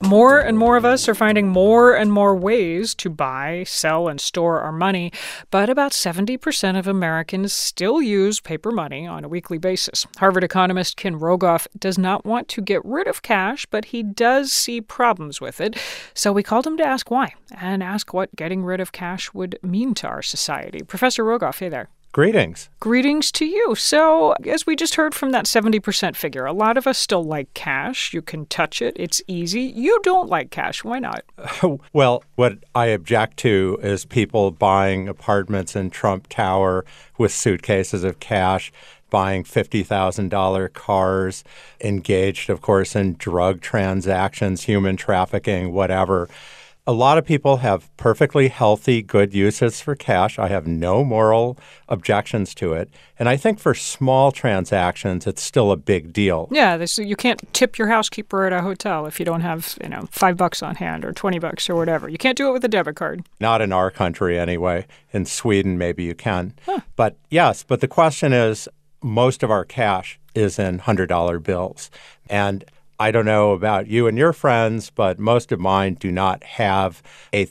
More and more of us are finding more and more ways to buy, sell, and store our money, but about 70% of Americans still use paper money on a weekly basis. Harvard economist Ken Rogoff does not want to get rid of cash, but he does see problems with it. So we called him to ask why and ask what getting rid of cash would mean to our society. Professor Rogoff, hey there. Greetings. Greetings to you. So, as we just heard from that 70% figure, a lot of us still like cash. You can touch it. It's easy. You don't like cash. Why not? Well, what I object to is people buying apartments in Trump Tower with suitcases of cash, buying $50,000 cars, engaged, of course, in drug transactions, human trafficking, whatever. A lot of people have perfectly healthy, good uses for cash. I have no moral objections to it. And I think for small transactions, it's still a big deal. Yeah, you can't tip your housekeeper at a hotel if you don't have, $5 on hand or $20 or whatever. You can't do it with a debit card. Not in our country anyway. In Sweden, maybe you can. But yes, but the question is, most of our cash is in $100 bills. And I don't know about you and your friends, but most of mine do not have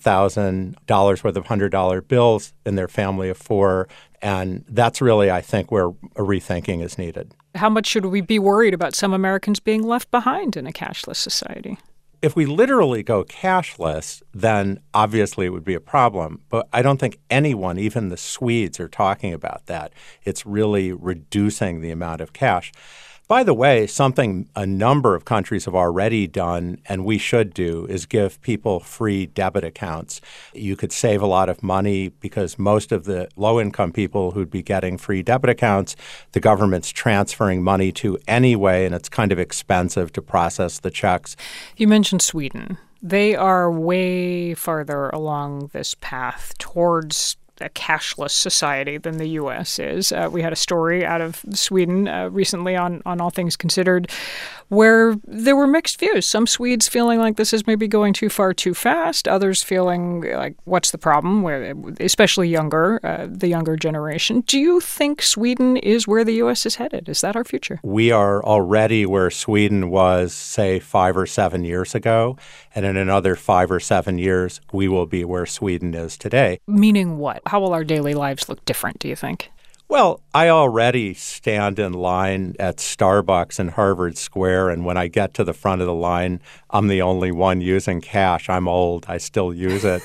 $8,000 worth of $100 bills in their family of four. And that's really, I think, where a rethinking is needed. How much should we be worried about some Americans being left behind in a cashless society? If we literally go cashless, then obviously it would be a problem. But I don't think anyone, even the Swedes, are talking about that. It's really reducing the amount of cash. By the way, something a number of countries have already done, and we should do, is give people free debit accounts. You could save a lot of money because most of the low-income people who'd be getting free debit accounts, the government's transferring money to anyway, and it's kind of expensive to process the checks. You mentioned Sweden. They are way farther along this path towards a cashless society than the U.S. is. We had a story out of Sweden recently on All Things Considered where there were mixed views. Some Swedes feeling like this is maybe going too far too fast. Others feeling like, what's the problem? Especially the younger generation. Do you think Sweden is where the U.S. is headed? Is that our future? We are already where Sweden was, say, 5 or 7 years ago. And in another 5 or 7 years, we will be where Sweden is today. Meaning what? How will our daily lives look different, do you think? Well, I already stand in line at Starbucks in Harvard Square, and when I get to the front of the line, I'm the only one using cash. I'm old. I still use it.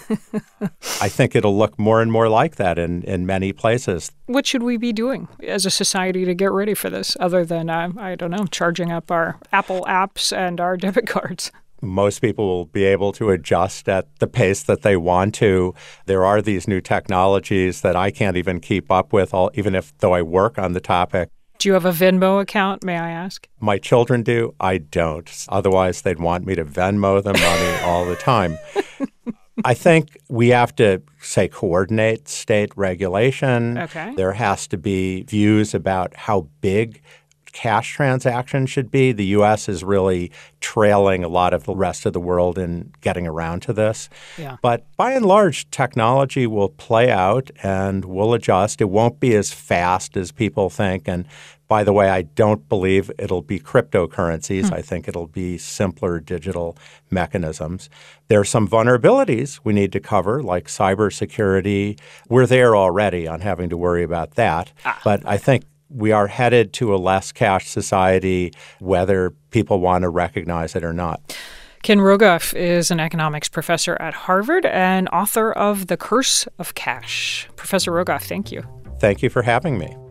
I think it'll look more and more like that in many places. What should we be doing as a society to get ready for this, other than, charging up our Apple apps and our debit cards? Most people will be able to adjust at the pace that they want to. There are these new technologies that I can't even keep up with, though I work on the topic. Do you have a Venmo account, may I ask? My children do. I don't. Otherwise, they'd want me to Venmo them money all the time. I think we have to, coordinate state regulation. Okay. There has to be views about how big cash transactions should be. The U.S. is really trailing a lot of the rest of the world in getting around to this. Yeah. But by and large, technology will play out and we'll adjust. It won't be as fast as people think. And by the way, I don't believe it'll be cryptocurrencies. I think it'll be simpler digital mechanisms. There are some vulnerabilities we need to cover, like cybersecurity. We're there already on having to worry about that. But I think we are headed to a less cash society, whether people want to recognize it or not. Ken Rogoff is an economics professor at Harvard and author of The Curse of Cash. Professor Rogoff, thank you. Thank you for having me.